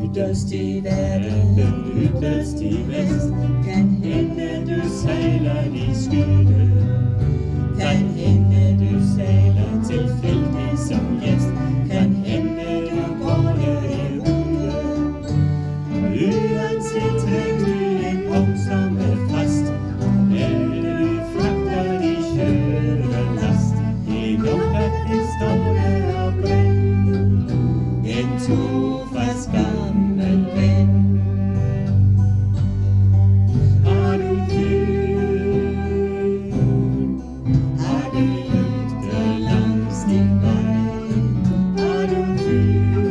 Yderst i verden, yderst i vest, kan hende du sejler i skygge. Kan hende du sejler tilfældig som gæst, kan hende du går i rude. Uanset træk du en punkt som fast, eller du fragter de skøre last. I lukker den store og brænd, en trofast gammel ven. Har du fyr, har du lygter langs din vej, har du fyr,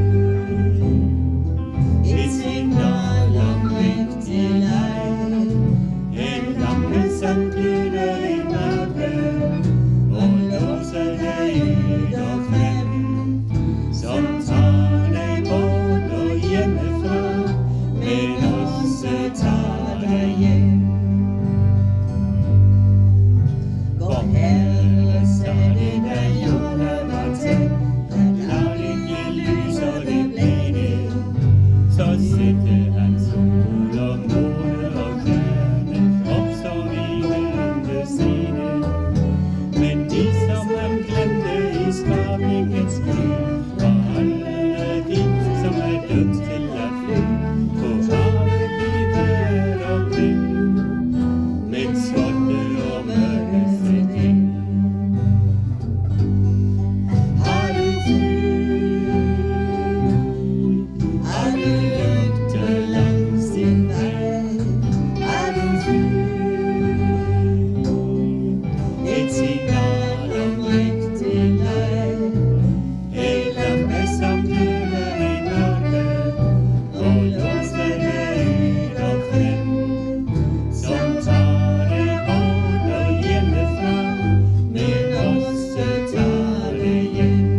et signal om rigtig leg, en lampe som gløder i mørke, og låser dig ud og frem, som tager dig bort og hjemmefra, men også tager dig hjem. Hvor herres er det, der jorden var tæt, der dagligt lys og det blev det. Så sætte han sol og måne og stjerne op som i vente scene. Men de som han glemte i skabningens skyld, var alle de som dømt til at fly på havet i vejr og vind, men skotte og mørke sæt ind. Har du fyr, har du lygter langs din vej, har du fyr, et signal om rigtig leg, en lampe som gløder i mørke, og låser dig ud og frem, som tager dig bort og hjemmefra, men også tager dig hjem.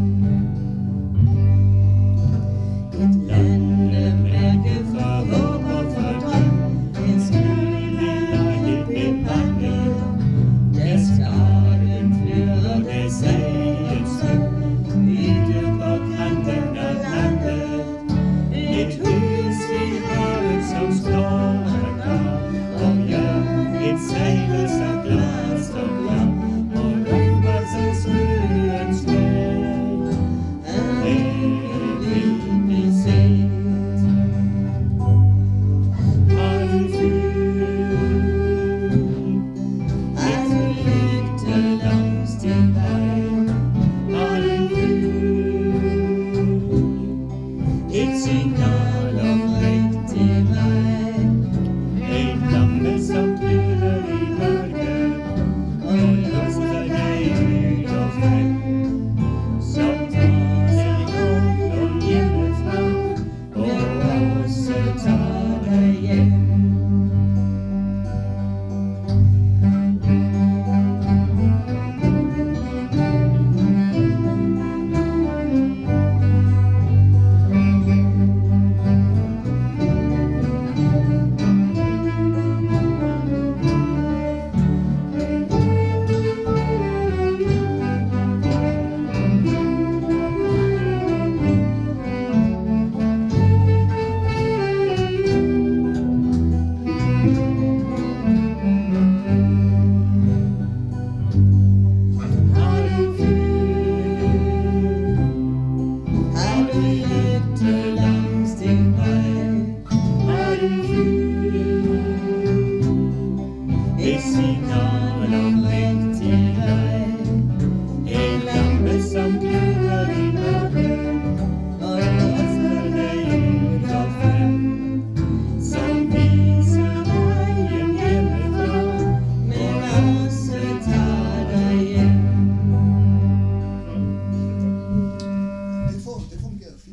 Et landemærke for håb og for drøm, en skyldig lejlighed med mange, der skaren flyder med sagens søm, yde på kanten af landet. Et hus i havet som står her klar, og et sejler så glas og klar, og råber så skøen skøn, her vil vi set. Har du fyr, har du lygter langs din vej, har du fyr, et signal om rigtig vej, en lampe som gløder i mørke, og låser dig ud og frem, som tager dig bort og hjemmefra, og også tager dig hjem. Har du fyr, har du lygter